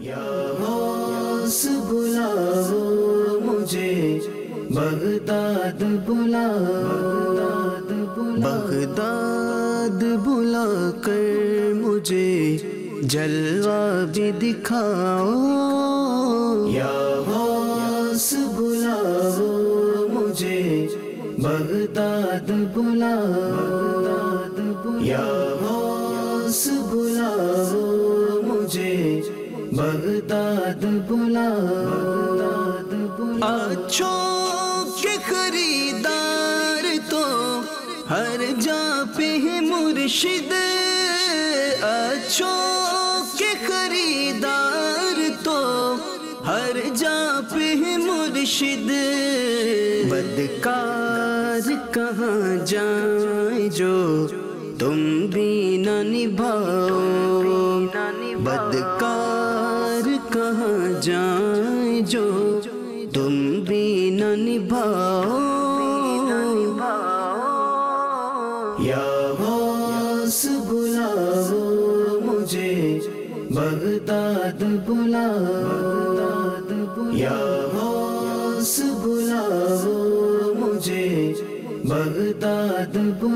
یا غوث بلاؤ مجھے بغداد بلاؤ، بغداد بلا کر مجھے جلوہ بھی دکھاؤ، یا غوث بلاؤ مجھے بغداد بلاؤ، یا غوث بلاؤ مجھے بغداد بلاؤ، آنچوں کے خریدار تو ہر جا پہ ہے مرشد، آنچوں کے خریدار تو ہر جا پہ ہے مرشد، بدکار کہاں جائیں جو تم بھی نہ نبھاؤ، بدکار کہاں جائیں جو تم بھی نہ نبھاؤ، یا غوث بلاؤ مجھے بغداد بلاؤ، یا غوث بلاؤ مجھے بغداد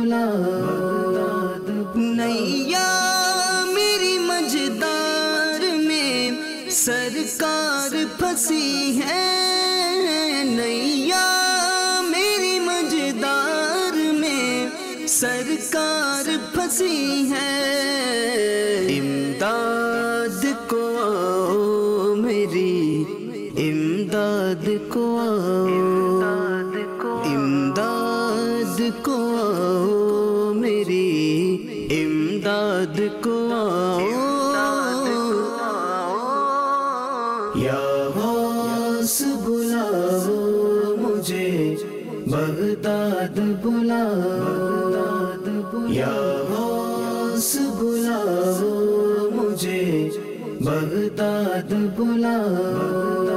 بلاؤ، نیا میری مجدار میں سرکار پھنسی ہے، نیا میری مجدار میں سرکار پھنسی ہے، امداد کو آؤ میری امداد کو آؤ، امداد کو آؤ میری امداد کو آؤ، یا غوث بلاؤ مجھے بغداد بلاؤ، یا غوث بلاؤ مجھے بغداد بلاؤ،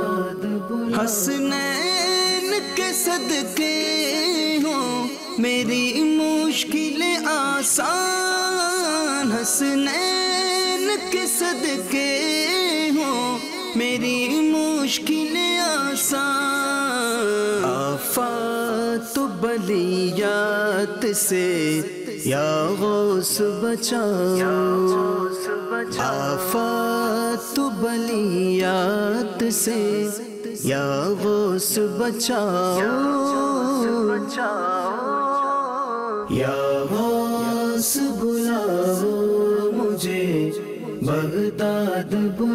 حسنین کے صدقے ہوں میری مشکلیں آسان، حسنین کے صدقے ہوں میری مشکلیں آسان، آفات و بلیات سے یا غوث بچاؤ، آفات و بلیات سے یا غوث بچاؤ، یا غوث بلاؤ مجھے بغداد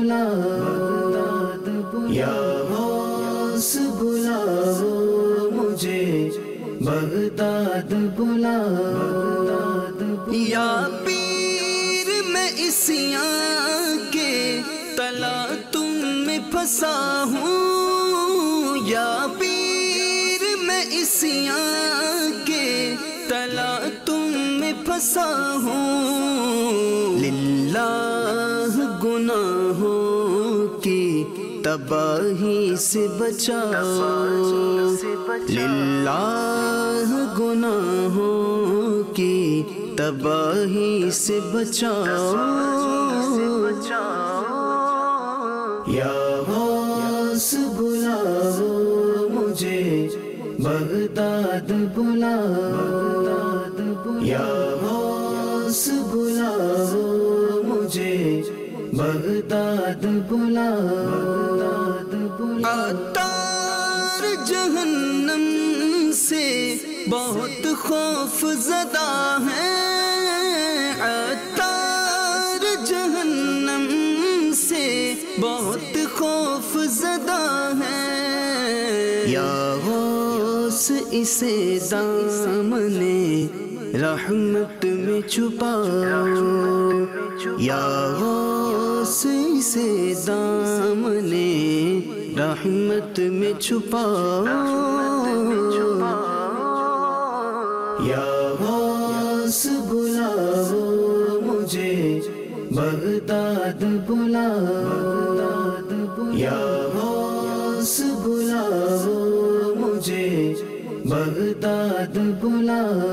بلاؤ، یا غوث بلاؤ مجھے بغداد بلاؤ، یا پیر میں عصیاں کے تلا تم میں پھنسا ہوں، یا پیر میں عصیاں کے تلا تم میں پھنسا ہوں، للہ گناہوں کی تباہی سے بچاؤ، للہ گناہوں کی تباہی سے بچاؤ، یا غوث بلاؤ مجھے بغداد بلاؤ، یا غوث بلاؤ مجھے بغداد بلاؤ، عطار جہنم سے بہت خوف زدہ ہے، عطار جہنم سے بہت خوف زدہ ہے، یا غوث اسے دامن رحمت میں چھپاؤ، یا غوث اسے دامن رحمت میں چھپاؤ، یا غوث بلاؤ مجھے بغداد بلاؤ، یا غوث بلاؤ مجھے بغداد بلاؤ،